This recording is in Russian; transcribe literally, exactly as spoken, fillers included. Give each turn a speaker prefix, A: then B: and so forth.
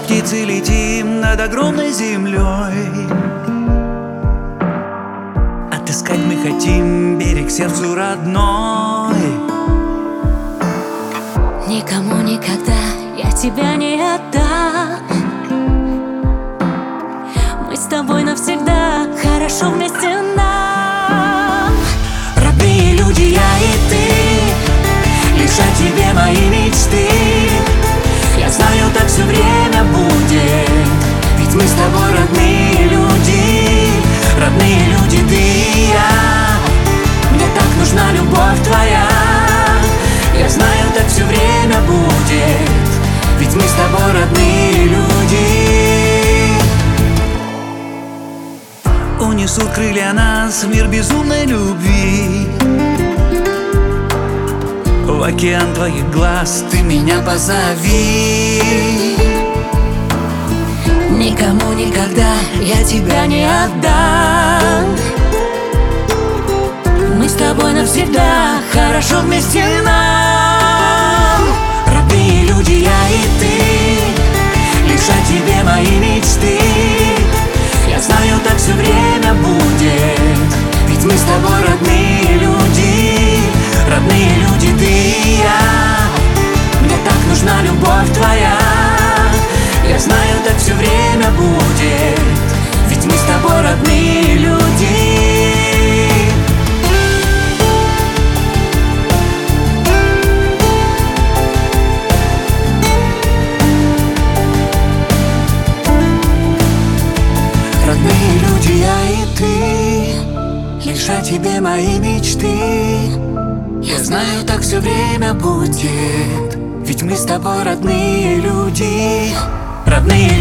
A: птицы летим над огромной землей. Отыскать мы хотим берег сердцу родной.
B: Никому никогда я тебя не отдам. Мы с тобой навсегда, хорошо вместе нам.
A: Родные люди, я и ты, лишь о тебе мои мечты. Я знаю, так все время будет, ведь мы с тобой родные люди. Родные люди, ты и я, мне так нужна любовь твоя. Я знаю, так все время будет, ведь мы с тобой родные люди. Унесут крылья нас в мир безумной любви. В океан твоих глаз ты меня позови.
B: Никому никогда я тебя не отдам. Мы с тобой навсегда, хорошо вместе нам.
A: Родные люди, я и ты, лишь о тебе мои мечты. Я знаю, так все время будет, ведь мы с тобой родные люди. Родные люди, ты и я, мне так нужна любовь твоя. Я знаю, так все время будет, ведь мы с тобой родные люди. Родные люди, я и ты, лишь о тебе мои мечты. Я знаю, так все время будет, ведь мы с тобой родные люди. Родные